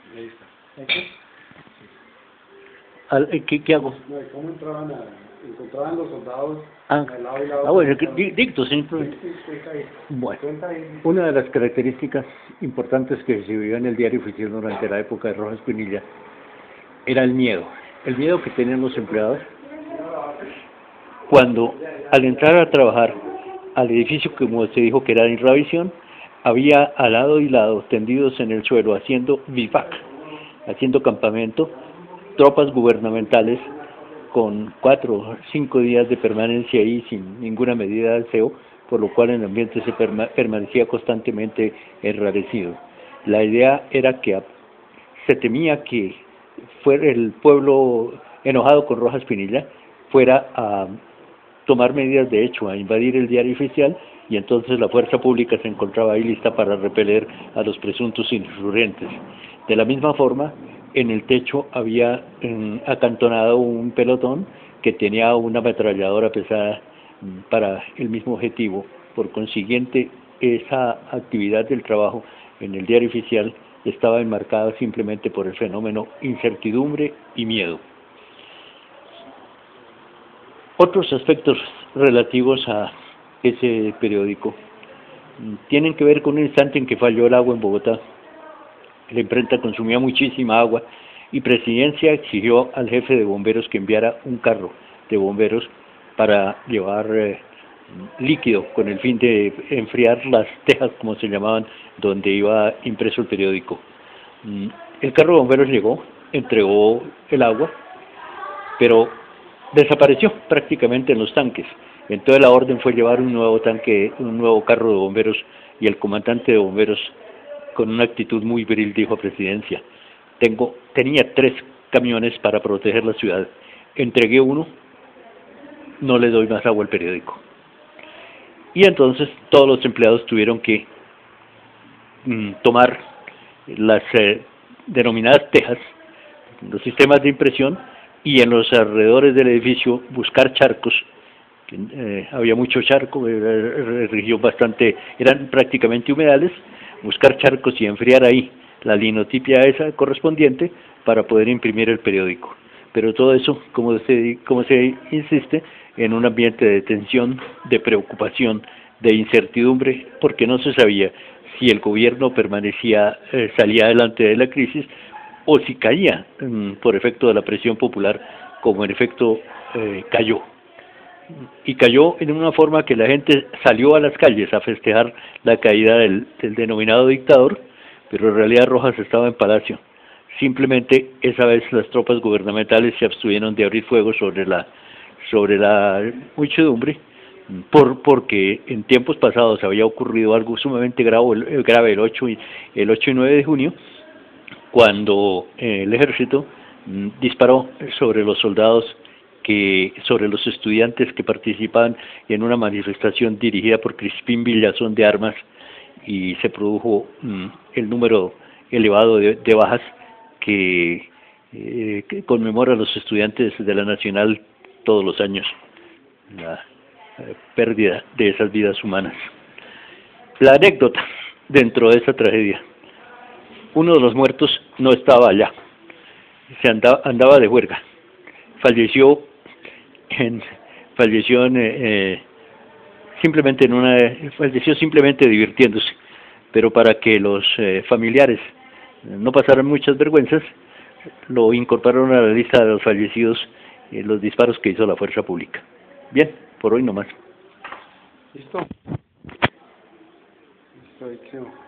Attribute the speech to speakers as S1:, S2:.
S1: Ahí está.
S2: ¿Qué hago?
S1: ¿Cómo encontraban los soldados
S2: Ah,
S1: al lado y lado?
S2: bueno, dicto simplemente.
S1: Sí, ahí.
S2: Bueno,
S1: Cuenta ahí.
S2: una de las características importantes que se vio en el diario oficial durante la época de Rojas Pinilla era el miedo que tenían los empleados cuando al entrar a trabajar al edificio, como se dijo que era de Irravisión, había al lado y lado, tendidos en el suelo, haciendo bivac, haciendo campamento, tropas gubernamentales con 4 o 5 días de permanencia ahí sin ninguna medida de aseo, por lo cual el ambiente se permanecía constantemente enrarecido. La idea era que se temía que fuera el pueblo enojado con Rojas Pinilla fuera a tomar medidas de hecho, a invadir el diario oficial, y entonces la fuerza pública se encontraba ahí lista para repeler a los presuntos insurgentes. De la misma forma, en el techo había acantonado un pelotón que tenía una ametralladora pesada para el mismo objetivo. Por consiguiente, esa actividad del trabajo en el diario oficial estaba enmarcada simplemente por el fenómeno incertidumbre y miedo. Otros aspectos relativos a ese periódico tienen que ver con un instante en que falló el agua en Bogotá. La imprenta consumía muchísima agua y Presidencia exigió al jefe de bomberos que enviara un carro de bomberos para llevar líquido con el fin de enfriar las tejas, como se llamaban, donde iba impreso el periódico. El carro de bomberos llegó, entregó el agua, pero desapareció prácticamente en los tanques. Entonces la orden fue llevar un nuevo tanque, un nuevo carro de bomberos, y el comandante de bomberos, con una actitud muy viril, dijo a Presidencia: tenía 3 camiones para proteger la ciudad, entregué uno, no le doy más agua al periódico. Y entonces todos los empleados tuvieron que tomar las denominadas tejas, los sistemas de impresión, y en los alrededores del edificio buscar charcos. Había mucho charco, región bastante, eran prácticamente humedales, buscar charcos y enfriar ahí la linotipia esa correspondiente para poder imprimir el periódico. Pero todo eso, como se insiste, en un ambiente de tensión, de preocupación, de incertidumbre, porque no se sabía si el gobierno salía adelante de la crisis, o si caía por efecto de la presión popular, como en efecto cayó. Y cayó en una forma que la gente salió a las calles a festejar la caída del denominado dictador, pero en realidad Rojas estaba en palacio. Simplemente esa vez las tropas gubernamentales se abstuvieron de abrir fuego sobre la muchedumbre, porque en tiempos pasados había ocurrido algo sumamente grave el 8 y 9 de junio, cuando el ejército disparó sobre los soldados, sobre los estudiantes que participaban en una manifestación dirigida por Crispín Villazón de Armas, y se produjo el número elevado de bajas que conmemora a los estudiantes de la Nacional todos los años, la pérdida de esas vidas humanas. La anécdota dentro de esa tragedia: uno de los muertos no estaba allá, andaba de juerga, falleció simplemente divirtiéndose, pero para que los familiares no pasaran muchas vergüenzas, lo incorporaron a la lista de los fallecidos en los disparos que hizo la fuerza pública. Bien, por hoy no más.
S1: ¿Listo? Listo, ahí quedó.